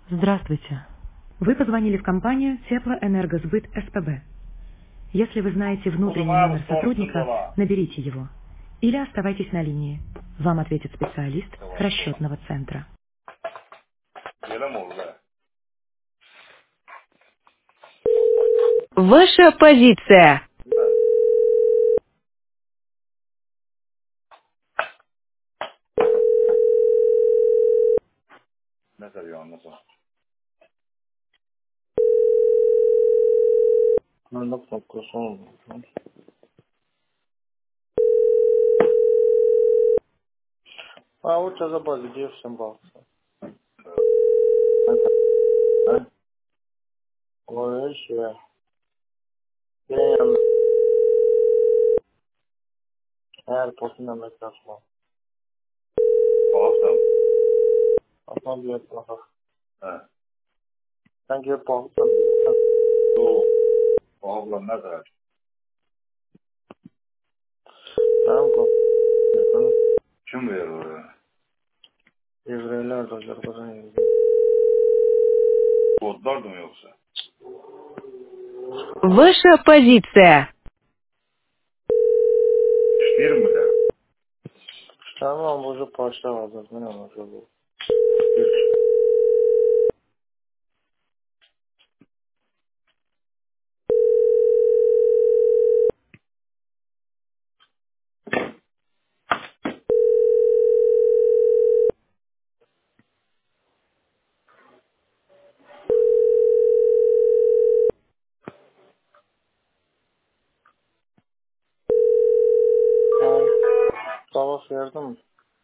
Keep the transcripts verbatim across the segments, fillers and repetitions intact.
Здравствуйте. Вы позвонили в компанию Теплоэнергосбыт СПБ. Если вы знаете внутренний Uzumaya номер Thompson сотрудника, dola. наберите его. Или оставайтесь на линии. Вам ответит специалист Dolar dolar. расчетного центра. Böyle mi oldu? Ваша позиция. Ne? Ne seviyor anlasın? Надо покусал. А вот это забыл, где всем был. Ha? Ой, еще. Ben her posuna mesajla. Bağırsam. Aslan bir etmasa. He. Sen gelip bağırsan diyor. Doğu. Bağırlar ne kadar? Tamam mı? Yakın. Kim verir oraya? Evreyler de Azerbaycan yazıyor. Kodlar da mı yoksa? Ваша позиция. İşleyer mi der? Tamam bu уже parça vardı. Ne olacak bu? Ha, savaş verdim.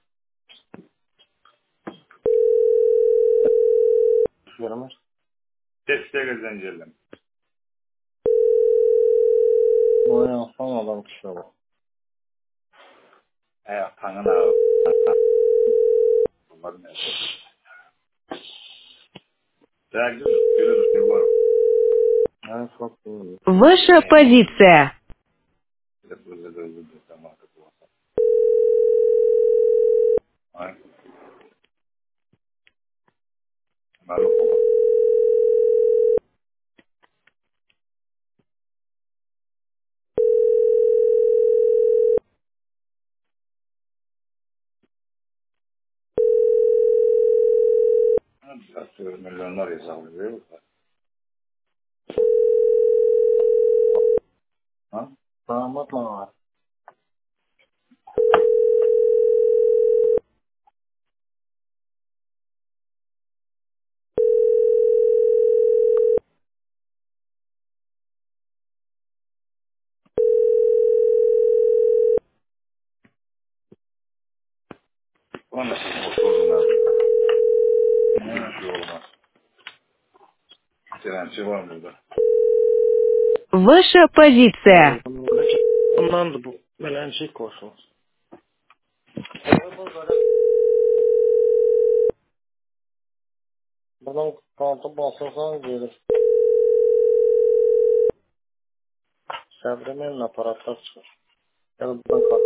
Vermiş. Tekste gezen geldim. Bu ne aslan adam kişi bu. Ayak tanın ağı. Bunlar ne? Dergi böyle bir şey var. Ne çok bu. Ваша позиция. Hep böyle böyle böyle. Tamam. Ay. Ben okuma. Biraz milyonlar yazılıyor. Ha? Damat mı var? O nasıl motorun abi? Ne bir şey olmaz. Direnci var burada. Ваша позиция. Bundan da bu. Melencik koşun. Buradan kantı basırsan gelir. Səbremin aparatlar çıxır. Yəni buradan kart.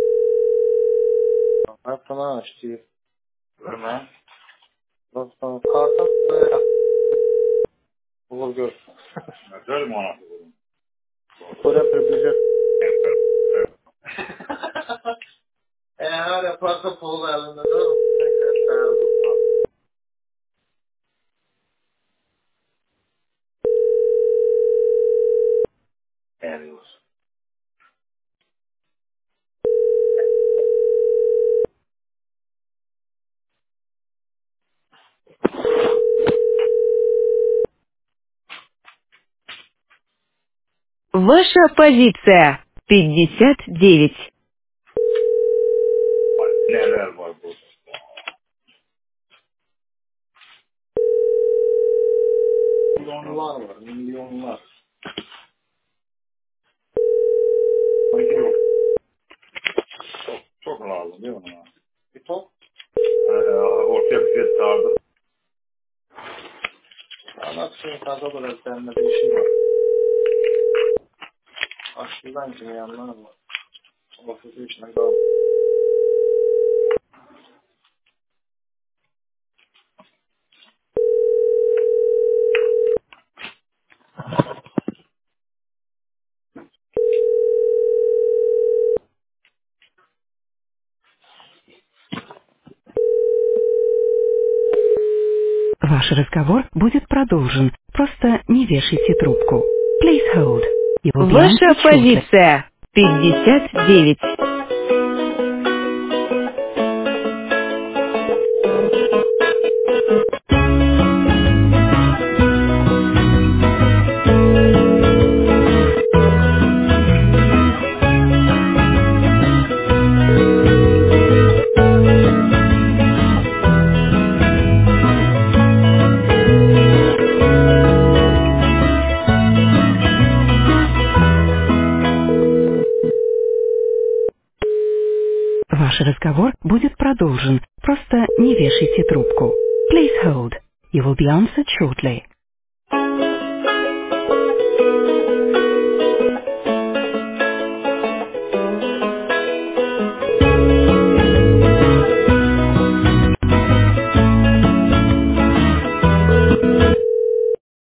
Həftana işləyir. Görme. Buradan kartın böyle bulur gör. Güzel mi ona? Böyle pribliже. Eğer yaparsa pul elinde de Eriyoruz. Ваша позиция. пятьдесят девять. Neler var burada? milyonlar var, milyonlar. Sanki yok. Çok, çok lazım değil mi ona? Bir top. Ee, ortaya bir şey sardı. Anlatsın tadı böyle seninle bir işim var. Aşkıdan kimi yanlar var. Ofisi içine kal. Ваш разговор будет продолжен. Просто не вешайте трубку. Please hold. You will be Ваша answered shortly. позиция пятьдесят девять. Ваш разговор будет продолжен. Просто не вешайте трубку. Please hold. You will be answered shortly.